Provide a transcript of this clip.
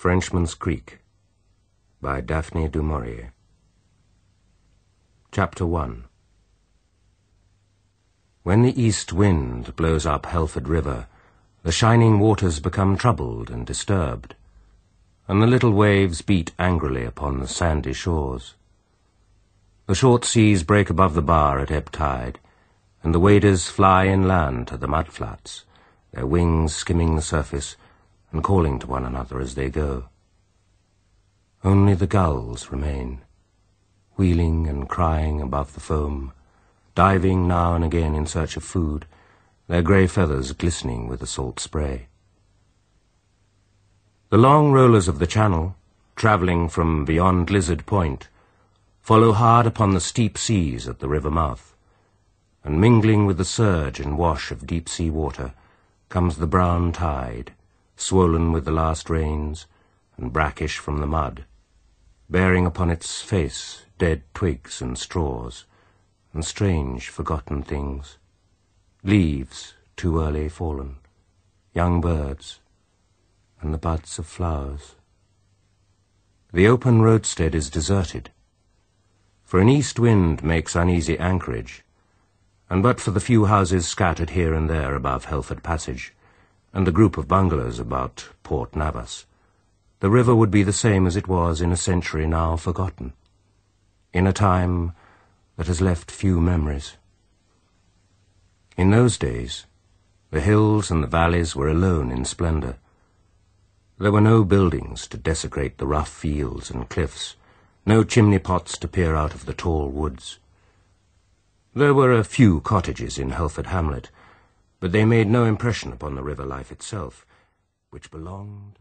Frenchman's Creek by Daphne du Maurier. Chapter 1. When the east wind blows up Helford River, the shining waters become troubled and disturbed, and the little waves beat angrily upon the sandy shores. The short seas break above the bar at ebb tide, and the waders fly inland to the mudflats, their wings skimming the surface and calling to one another as they go. Only the gulls remain, wheeling and crying above the foam, diving now and again in search of food, their grey feathers glistening with the salt spray. The long rollers of the channel, travelling from beyond Lizard Point, follow hard upon the steep seas at the river mouth, and mingling with the surge and wash of deep-sea water comes the brown tide, swollen with the last rains and brackish from the mud, bearing upon its face dead twigs and straws, and strange forgotten things, leaves too early fallen, young birds, and the buds of flowers. The open roadstead is deserted, for an east wind makes uneasy anchorage, and but for the few houses scattered here and there above Helford Passage, and the group of bungalows about Port Navas, the river would be the same as it was in a century now forgotten, in a time that has left few memories. In those days, the hills and the valleys were alone in splendour. There were no buildings to desecrate the rough fields and cliffs, no chimney-pots to peer out of the tall woods. There were a few cottages in Helford hamlet, but they made no impression upon the river life itself, which belonged